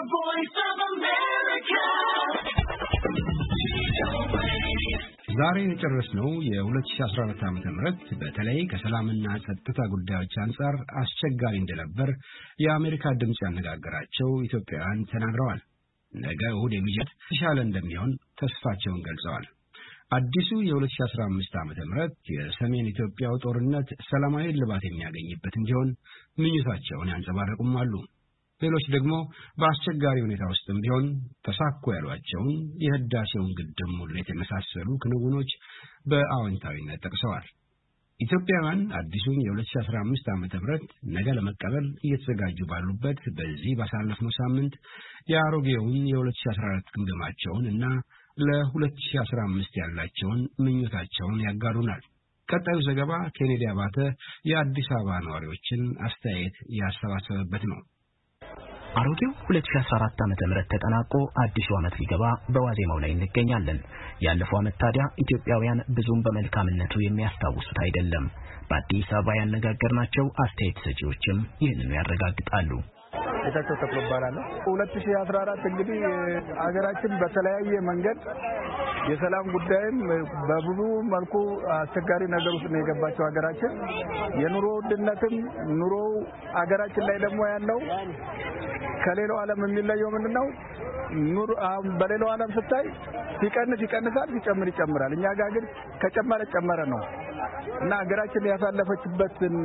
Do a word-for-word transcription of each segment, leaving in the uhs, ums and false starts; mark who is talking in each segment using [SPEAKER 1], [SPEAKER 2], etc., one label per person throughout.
[SPEAKER 1] voice of America.
[SPEAKER 2] ዛሬ የጨረስነው የ2014 ዓመተ ምህረት በተለይ ከሰላምና ጸጥታ ጉዳዮች አንፃር አስቸጋሪ እንደነበር የአሜሪካ ድምጽ ያነጋገራቸው ኢትዮጵያውያን ተናግረዋል። ነገ እሁድ የሚጀት ተሻለ እንደሚሆን ተስፋቸውን ገልጸዋል። አዲሱ የ2015 ዓመተ ምህረት የሰሜን ኢትዮጵያው ጦርነት ሰላማዊ ልባት የሚያገኝበት እንዲሆን ምኞታቸውን ያንጸባረቁም አሉ። ሌሎች ደግሞ በአስቸጋሪ ሁኔታ ውስጥም ቢሆን ተሳክቶ ያሏቸውን የህዳሴውን ግድብ ሙሌት የመሳሰሉ ክንውኖች በአዎንታዊነት ጠቅሰዋል። ኢትዮጵያውያን አዲሱን የ2015 ዓመተ ምህረት ነገ ለመቀበል እየተዘጋጁ ባሉበት በዚህ ባሳለፍነው ሳምንት የአሮጌውን የ2014 ግምገማቸውን እና ለ2015 ያላቸውን ምኞታቸውን ያጋሩናል። ቀጣዩ ዘገባ ኬኔዲ አባተ የአዲስ አበባ ነዋሪዎችን አስተያየት ያሰባሰበበት ነው።
[SPEAKER 3] አሮጌው ሁለት ሺህ አስራ አራት ዓመተ ምህረት ተጠናቆ አዲሱ ዓመት ሊገባ በዋዜማው ላይ እንገኛለን። ያለፈው ዓመት ታዲያ ኢትዮጵያውያን ብዙም በመልካምነቱ የሚያስታውሱት አይደለም። በአዲስ አበባ ያነጋገርናቸው አስተያየት ሰጪዎችም ይህንኑ ያረጋግጣሉ።
[SPEAKER 4] እታቸው ተቀበላለ ሁለት ሺህ አስራ አራት እንግዲህ አገራችን በተለያየ መንገድ የሰላም ጉዳይም በብዙ መልኩ አስቸጋሪ ነገር ውስጥ ነው የገባቸው አገራችን። የኑሮ ውድነትም ኑሮ አገራችን ላይ ደግሞ ያለው ከሌላው ዓለም የሚለየው ምንድነው? ኑሮ በሌላው ዓለም ስታይ ሲቀንስ ይቀንሳል፣ ሲጨምር ይጨምራል። እኛ ጋር ግን ከጨመረ ጨመረ ነው እና አገራችን ያሳለፈችበትን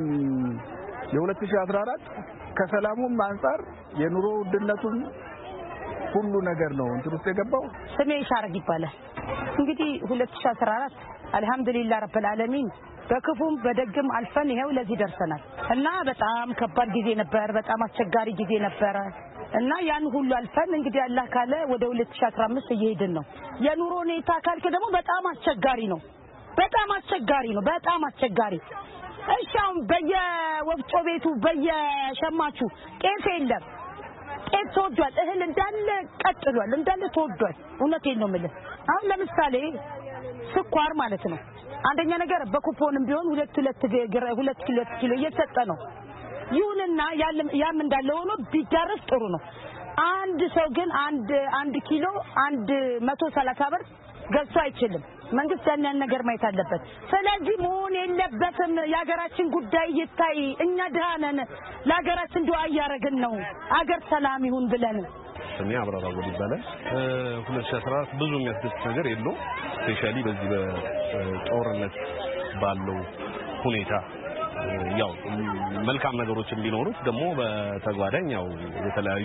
[SPEAKER 4] የ2014 ከሰላሙም አንፃር የኑሮ ውድነቱም ሁሉ ነገር ነው እንትን ውስጥ የገባው።
[SPEAKER 5] ስሜ ሻርግ ይባላል። እንግዲህ ሁለት ሺህ አስራ አራት አልহামዱሊላህ ረብል ዓለሚን በክፉም በደግም አልፈን ይሄው ለዚህ ደርሰናል እና በጣም ከባድ ጊዜ ነበር፣ በጣም አስቸጋሪ ጊዜ ነበር እና ያን ሁሉ አልፈን እንግዲህ አላህ ካለ ወደ ሁለት ሺህ አስራ አምስት እየሄድን ነው። የኑሮ ሁኔታ ካልከ ደግሞ በጣም አስቸጋሪ ነው፣ በጣም አስቸጋሪ ነው፣ በጣም አስቸጋሪ። እሻም በየወፍጮ ቤቱ በየሸማቹ ጤፍ የለም፣ ጤፍ ተወዷል፣ እህል እንዳለ ቀጥሏል፣ እንዳለ ተወዷል። እውነቴን ነው የምልህ። አሁን ለምሳሌ ስኳር ማለት ነው አንደኛ ነገር በኩፖንም ቢሆን ሁለት ሁለት ሁለት ኪሎ ኪሎ እየተሰጠ ነው። ይሁንና ያም እንዳለ ሆኖ ቢዳረስ ጥሩ ነው። አንድ ሰው ግን አንድ አንድ ኪሎ አንድ መቶ ሰላሳ ብር ገዝቶ አይችልም። መንግስት ያን ነገር ማየት አለበት። ስለዚህ መሆን የለበትም። የሀገራችን ጉዳይ ይታይ። እኛ ድሃ ነን፣ ለሀገራችን ዱዓ እያደረግን ነው፣ አገር ሰላም ይሁን ብለን።
[SPEAKER 6] ስሜ አብራራ ወዲ ይባላል። ሁለት ሺህ አስራ አራት ብዙ የሚያስደስት ነገር የለው። ስፔሻሊ በዚህ በጦርነት ባለው ሁኔታ ያው መልካም ነገሮችን ቢኖሩት ደግሞ በተጓዳኝ ያው የተለያዩ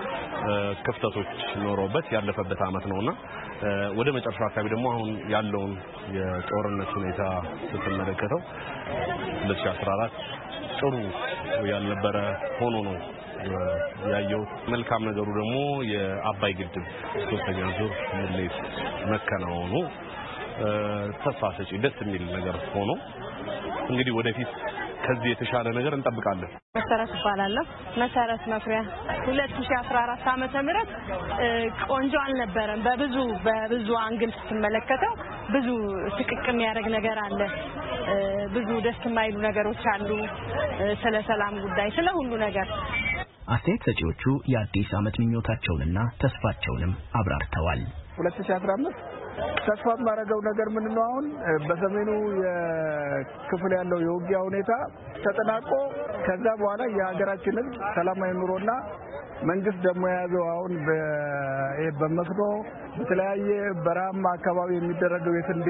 [SPEAKER 6] ክፍተቶች ኖሮበት ያለፈበት አመት ነውና ወደ መጨረሻው አካባቢ ደግሞ አሁን ያለውን የጦርነት ሁኔታ ስትመለከተው ሁለት ሺህ አስራ አራት ጥሩ ያልነበረ ሆኖ ነው ያየው። መልካም ነገሩ ደግሞ የአባይ ግድብ ሶስተኛ ዙር ሙሌት መከናወኑ ተስፋ ሰጪ ደስ የሚል ነገር ሆኖ እንግዲህ ወደፊት ከዚህ የተሻለ ነገር እንጠብቃለን።
[SPEAKER 7] መሰረት ይባላል። መሰረት መፍሪያ ሁለት ሺህ አስራ አራት ዓመተ ምህረት ቆንጆ አልነበረም። በብዙ በብዙ አንግል ስትመለከተው ብዙ ትክክል የሚያደርግ ነገር አለ፣ ብዙ ደስ የማይሉ ነገሮች አሉ። ስለ ሰላም ጉዳይ ስለ ሁሉ ነገር
[SPEAKER 3] አስተያየት ሰጪዎቹ የአዲስ ዓመት ምኞታቸውንና ተስፋቸውንም አብራርተዋል።
[SPEAKER 4] ሁለት ሺህ አስራ አምስት ተስፋ ማረጋው ነገር ምንድነው? አሁን በሰሜኑ የክፍል ያለው የውጊያ ሁኔታ ተጠናቆ ከዛ በኋላ የሀገራችን ሕዝብ ሰላማዊ ኑሮና መንግስት ደግሞ ያዘው አሁን በመስኖ በተለያየ በረሃማ አካባቢ የሚደረገው የስንዴ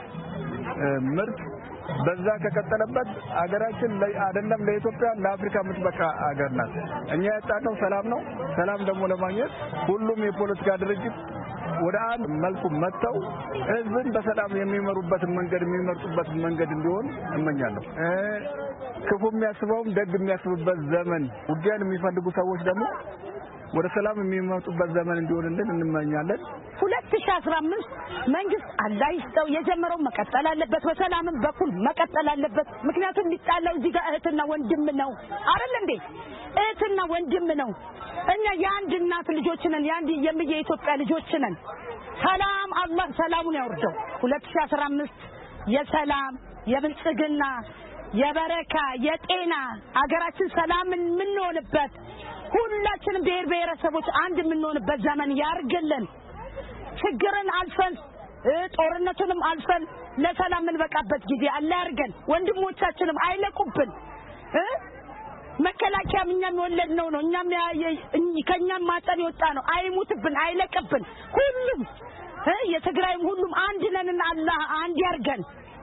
[SPEAKER 4] ምርት በዛ ከቀጠለበት አገራችን አይደለም ለኢትዮጵያ ለአፍሪካ ምትበቃ አገር ናት። እኛ ያጣነው ሰላም ነው። ሰላም ደግሞ ለማግኘት ሁሉም የፖለቲካ ድርጅት ወደ አንድ መልኩ መጥተው ህዝብን በሰላም የሚመሩበት መንገድ የሚመርጡበት መንገድ እንዲሆን እመኛለሁ። ክፉ የሚያስበውም ደግ የሚያስብበት ዘመን፣ ውጊያን የሚፈልጉ ሰዎች ደግሞ ወደ ሰላም የሚመጡበት ዘመን እንዲሆንልን እንመኛለን።
[SPEAKER 5] ሁለት ሺህ አስራ አምስት መንግስት አላህ ይስጠው የጀመረው መቀጠል አለበት፣ በሰላምም በኩል መቀጠል አለበት። ምክንያቱም ሊጣላው እዚህ ጋር እህትና ወንድም ነው አይደል እንዴ? እህትና ወንድም ነው። እኛ የአንድ እናት ልጆች ነን፣ የአንድ የኢትዮጵያ ልጆች ነን። ሰላም አላህ ሰላሙን ያወርደው። ሁለት ሺህ አስራ አምስት የሰላም የብልጽግና የበረካ የጤና አገራችን ሰላም ምን ሆነበት ሁላችንም ብሔር ብሔረሰቦች አንድ የምንሆንበት ዘመን ያርግልን። ችግርን አልፈን ጦርነቱንም አልፈን ለሰላም እንበቃበት ጊዜ አላህ ያርገን። ወንድሞቻችንም አይለቁብን። መከላከያም እኛም ወለድነው ነው እኛም ከኛም ማጠን ይወጣ ነው። አይሙትብን አይለቅብን። ሁሉም የትግራይም ሁሉም አንድ ነንና አላህ አንድ ያርገን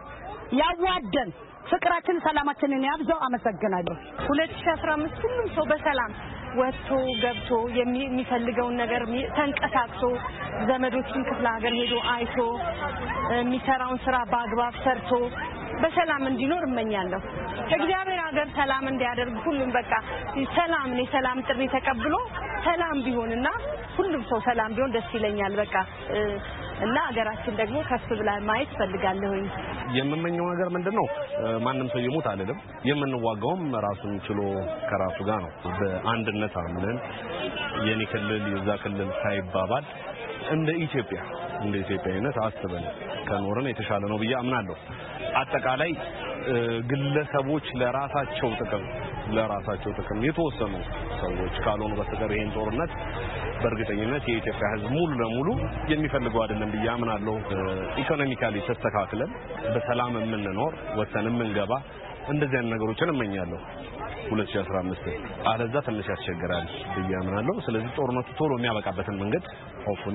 [SPEAKER 5] ያዋደን ፍቅራችን ሰላማችንን ያብዛው። አመሰግናለሁ።
[SPEAKER 7] ሁለት ሺህ አስራ አምስት ሁሉም ሰው በሰላም ወጥቶ ገብቶ የሚፈልገውን ነገር ተንቀሳቅሶ ዘመዶችን ክፍለ ሀገር ሄዶ አይቶ የሚሰራውን ስራ በአግባብ ሰርቶ በሰላም እንዲኖር እመኛለሁ። እግዚአብሔር ሀገር ሰላም እንዲያደርግ ሁሉም በቃ ሰላም ነው ሰላም ጥሪ ተቀብሎ ሰላም ቢሆንና ሁሉም ሰው ሰላም ቢሆን ደስ ይለኛል። በቃ እና ሀገራችን ደግሞ ከፍ ብላ ማየት ፈልጋለሁ።
[SPEAKER 6] የምመኘው ነገር ምንድነው? ማንንም ሰው ይሞት አይደለም። የምንዋጋውም ራሱን ችሎ ከራሱ ጋር ነው። በአንድነት አምነን የኔ ክልል የዛ ክልል ሳይባባል እንደ ኢትዮጵያ እንደ ኢትዮጵያዊነት አስበን ከኖርን የተሻለ ነው ብዬ አምናለሁ። አጠቃላይ ግለሰቦች ለራሳቸው ጥቅም ለራሳቸው ጥቅም የተወሰኑ ሰዎች ካልሆኑ በስተቀር ይሄን ጦርነት በእርግጠኝነት የኢትዮጵያ ሕዝብ ሙሉ ለሙሉ የሚፈልገው አይደለም ብዬ አምናለሁ። ኢኮኖሚካሊ ተስተካክለን በሰላም የምንኖር ወሰን የምንገባ እንደዚህ አይነት ነገሮችን እመኛለሁ። ሁለት ሺህ አስራ አምስት አለዛ ትንሽ ያስቸግራል ብዬ አምናለሁ። ስለዚህ ጦርነቱ ቶሎ የሚያበቃበትን መንገድ ሆፕፉሊ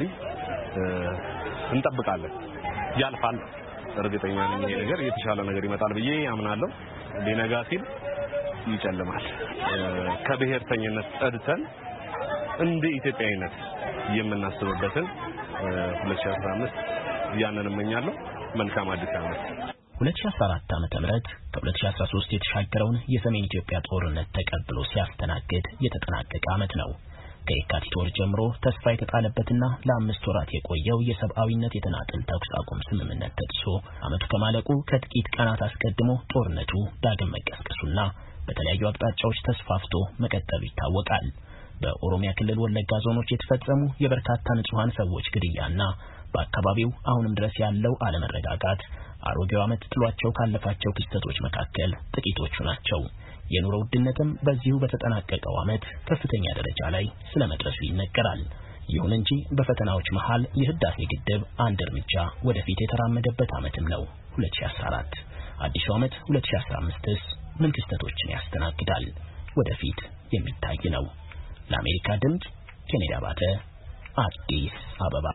[SPEAKER 6] እንጠብቃለን። ያልፋል። እርግጠኛ ነኝ ይሄ ነገር የተሻለ ነገር ይመጣል ብዬ አምናለሁ። ሊነጋ ሲል ይጨልማል። ከብሔርተኝነት ጸድተን እንደ ኢትዮጵያዊነት የምናስብበትን ሁለት ሺህ አስራ አምስት ያንን እመኛለሁ። መልካም አዲስ ዓመት።
[SPEAKER 3] ሁለት ሺህ አስራ አራት ዓመተ ምህረት ከ2013 የተሻገረውን የሰሜን ኢትዮጵያ ጦርነት ተቀብሎ ሲያስተናግድ የተጠናቀቀ ዓመት ነው። ከየካቲት ወር ጀምሮ ተስፋ የተጣለበትና ለአምስት ወራት የቆየው የሰብአዊነት የተናጠል ተኩስ አቁም ስምምነት ተጥሶ ዓመቱ ከማለቁ ከጥቂት ቀናት አስቀድሞ ጦርነቱ ዳግም መቀስቀሱና በተለያዩ አቅጣጫዎች ተስፋፍቶ መቀጠሉ ይታወቃል። በኦሮሚያ ክልል ወለጋ ዞኖች የተፈጸሙ የበርካታ ንጹሃን ሰዎች ግድያና በአካባቢው አሁንም ድረስ ያለው አለመረጋጋት አሮጌው ዓመት ጥሏቸው ካለፋቸው ክስተቶች መካከል ጥቂቶቹ ናቸው። የኑሮ ውድነትም በዚሁ በተጠናቀቀው ዓመት ከፍተኛ ደረጃ ላይ ስለመድረሱ ይነገራል። ይሁን እንጂ በፈተናዎች መሃል የህዳሴ ግድብ አንድ እርምጃ ወደፊት የተራመደበት ዓመትም ነው ሁለት ሺህ አስራ አራት። አዲሱ ዓመት ሁለት ሺህ አስራ አምስትስ ምን ክስተቶችን ያስተናግዳል? ወደፊት የሚታይ ነው። ለአሜሪካ ድምፅ ኬኔዲ አባተ አዲስ አበባ